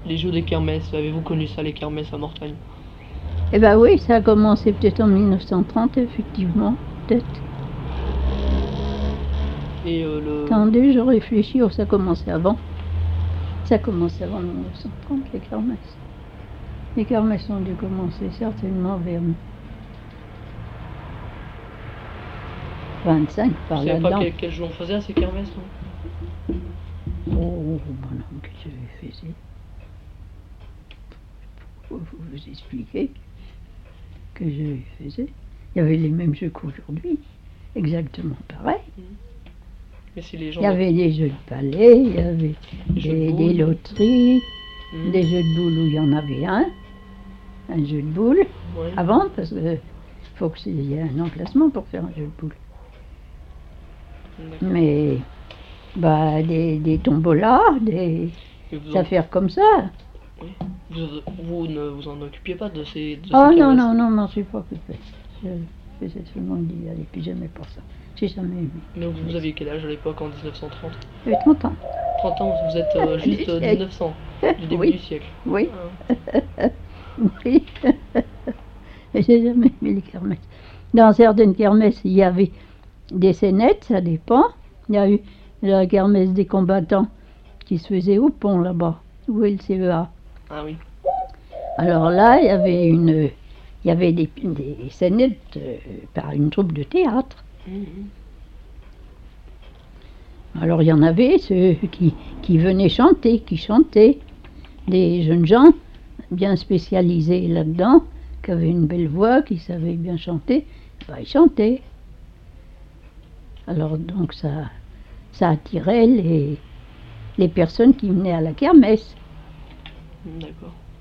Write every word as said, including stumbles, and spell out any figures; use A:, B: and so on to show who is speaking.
A: les jeux des kermesses, avez-vous connu ça, les kermesses à Mortagne?
B: Eh ben oui, ça a commencé peut-être en mille neuf cent trente, effectivement, peut-être.
A: Et euh, le...
B: Attendez, je réfléchis, oh, ça a commencé avant. Ça a commencé avant mille neuf cent trente, les kermesses. Les kermesses ont dû commencer certainement vers vingt-cinq, par
A: Vous savez
B: là-dedans.
A: pas quel, quel jeu on faisait à ces kermesses, non?
B: Oh, bon, non, qu'est-ce que je faisais? Pour vous expliquer que je faisais. Il y avait les mêmes jeux qu'aujourd'hui, exactement pareil.
A: Mmh. Mais si les gens...
B: Il y avait des jeux de palais, il y avait
A: Des jeux
B: des,
A: de
B: des
A: boules.
B: loteries,
A: Mmh.
B: des jeux de boules où il y en avait un, un jeu de boules,
A: Ouais.
B: avant, parce qu'il faut qu'il y ait un emplacement pour faire un jeu de boules.
A: D'accord.
B: Mais, bah, des, des tombolas, des
A: Et vous en-
B: affaires comme ça.
A: Oui. Vous, vous ne vous en occupiez pas de ces, de ces
B: Oh non,
A: kermesses?
B: non, non, non, je suis pas occupée. Je faisais seulement d'y aller, puis j'aimais pas ça. J'ai jamais aimé.
A: Mais vous, vous aviez quel âge à l'époque, en dix-neuf cent trente?
B: J'avais trente ans.
A: trente ans, vous êtes euh,
B: Du
A: juste euh,
B: siècle.
A: mille neuf cents, du début
B: Oui.
A: du siècle.
B: Oui.
A: Ah.
B: Oui. J'ai jamais aimé les kermesses. Dans certaines kermesses, il y avait des scénettes, ça dépend. Il y a eu la kermesse des combattants qui se faisait au pont là-bas, où est le C E A.
A: Ah oui.
B: Alors là, il y avait une, il y avait des, des scénettes euh, par une troupe de théâtre.
A: Mmh.
B: Alors il y en avait ceux qui, qui venaient chanter, qui chantaient. Des jeunes gens bien spécialisés là-dedans, qui avaient une belle voix, qui savaient bien chanter, ben, ils chantaient. Alors donc ça, ça attirait les, les personnes qui venaient à la kermesse.
A: D'accord.